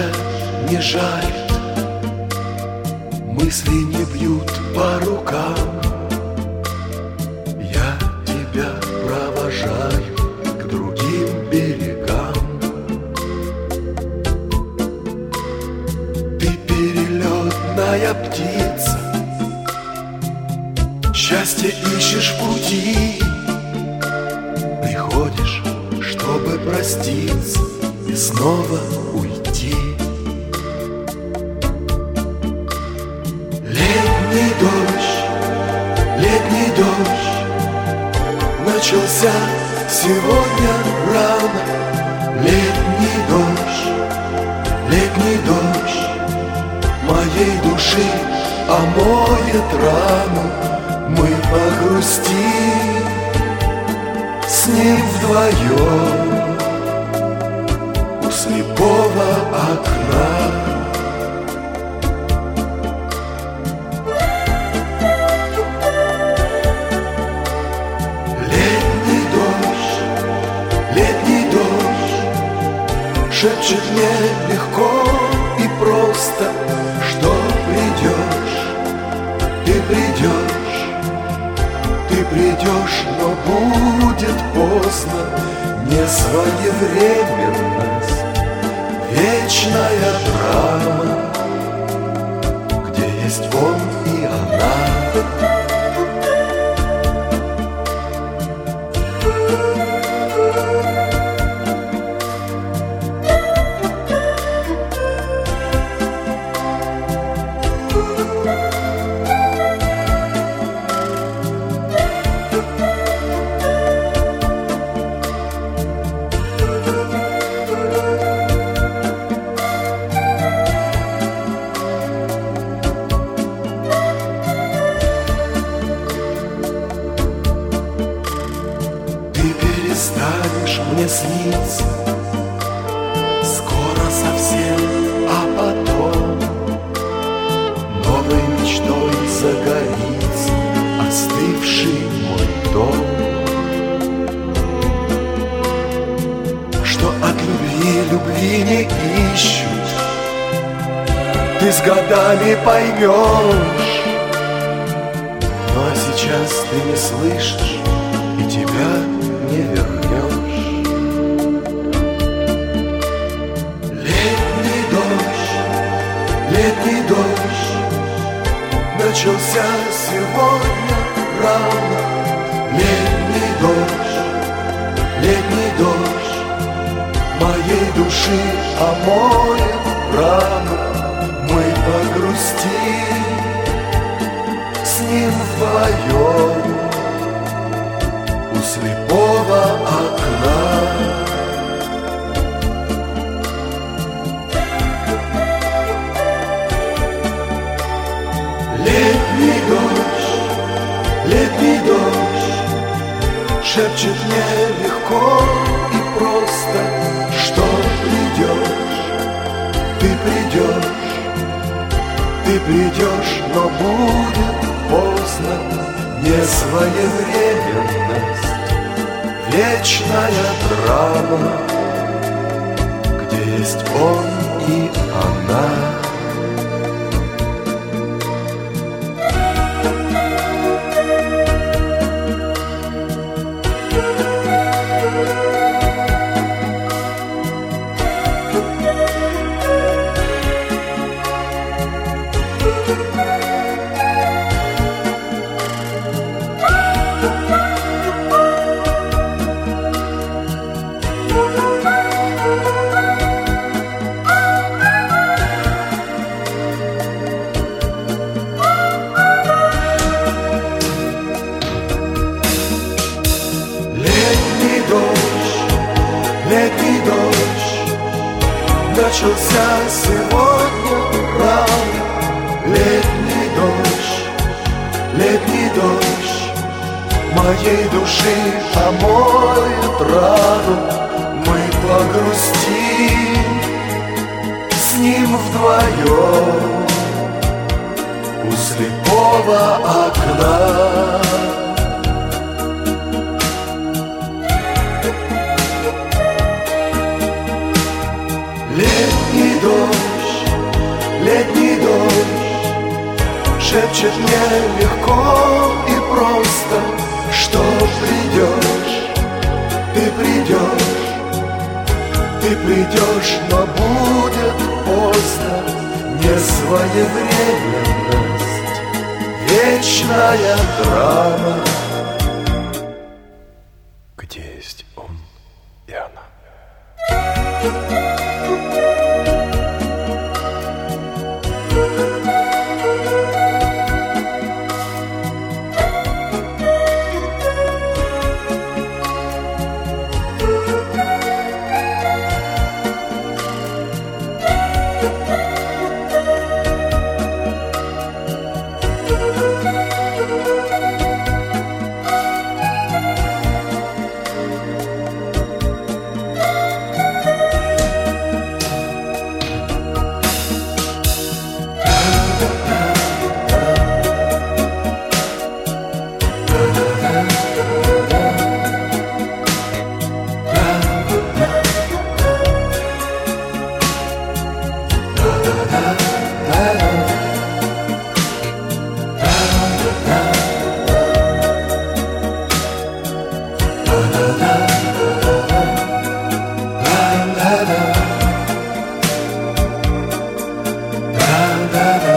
душе не жаль, мысли не бьют по рукам. Я тебя провожаю к другим берегам. Ты перелетная птица, счастье ищешь в пути. Приходишь, чтобы проститься и снова уйти. Летний дождь начался сегодня рано. Летний дождь моей души омоет рану. Мы погрустим с ним вдвоем у слепого окна. Летний дождь шепчет мне легко и просто, что придешь, ты придешь, но будет поздно. Несвоевременность, вечная драма, где есть он и она. Перестанешь мне сниться скоро совсем, а потом новой мечтой загорится остывший мой дом. Что от любви не ищут, ты с годами поймешь. Ну а сейчас ты не слышишь, и тебя не вернешь. Летний дождь начался сегодня рано. Летний дождь моей души омоет рану. Мы погрустим с ним вдвоем у слепого окна. Летний дождь шепчет мне легко и просто, что ты придешь, но будет поздно. Несвоевременность, вечная драма, где есть он и она. Летний дождь начался сегодня рано. Летний дождь моей души омоет рану. Мы погрустим с ним вдвоем у слепого окна. Летний Летний дождь, летний дождь шепчет мне легко и просто, что придешь, ты придешь, ты придешь, но будет поздно. Несвоевременность, вечная драма. Где есть он и она? Da da